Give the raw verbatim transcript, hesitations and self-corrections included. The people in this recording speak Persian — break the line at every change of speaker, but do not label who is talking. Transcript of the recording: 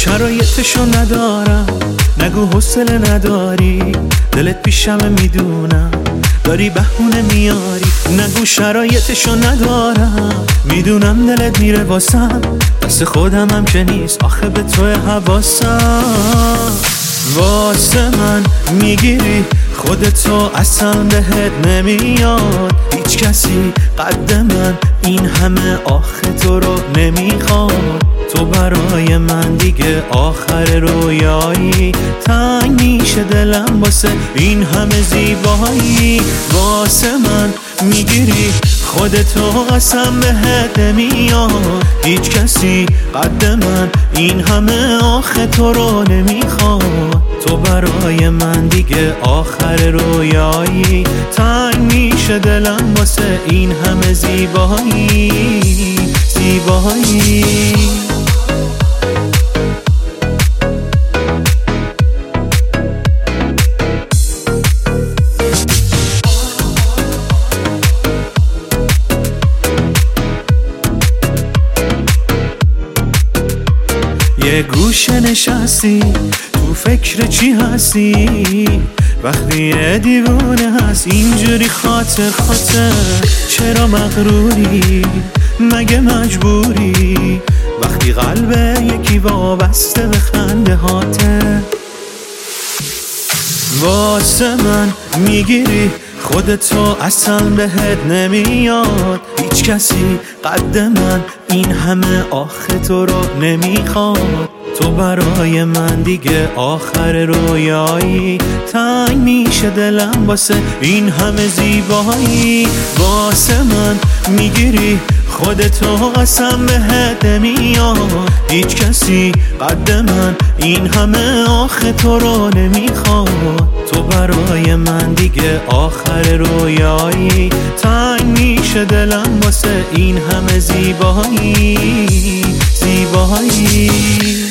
شرایطشو ندارم، نگو حوصله نداری، دلت پیشمه میدونم داری بهونه میاری. نگو شرایطشو ندارم، میدونم دلت میره واسم، دست خودم هم که نیست آخه به توی حواسم. واسه من میگیری خودتو اصلا بهت نمیاد، هیچ کسی قد من این همه آخه تو رو نمیخواد. تو برای من دیگه آخر رویایی، تنگ میشه دلم واسه این همه زیبایی. واسه من میگیری خودتو قسم بهت نمیاد، هیچ کسی قد من این همه آخه تو رو نمیخواد. تو برای من دیگه آخر رویایی، تنگ میشه دلم واسه این همه زیبایی زیبایی. یه گوشه نشستی تو فکر چی هستی، وقتی یه دیوونه هست اینجوری خاطر خاطر. چرا مغروری مگه مجبوری، وقتی قلب یکی وابسته به خنده هاته. واسه من میگیری خودتو اصلا بهت نمیاد، هیچ کسی قد من این همه آخه تو رو نمیخواد. تو برای من دیگه آخر رویایی، تنگ میشه دلم واسه این همه زیبایی. واسه من میگیری خودتو قسم بهت نمیاد، هیچ کسی قد من این همه آخه تو رو نمیخواد. تو برای من دیگه آخر رویایی، تنگ میشه دلم واسه این همه زیبایی زیبایی.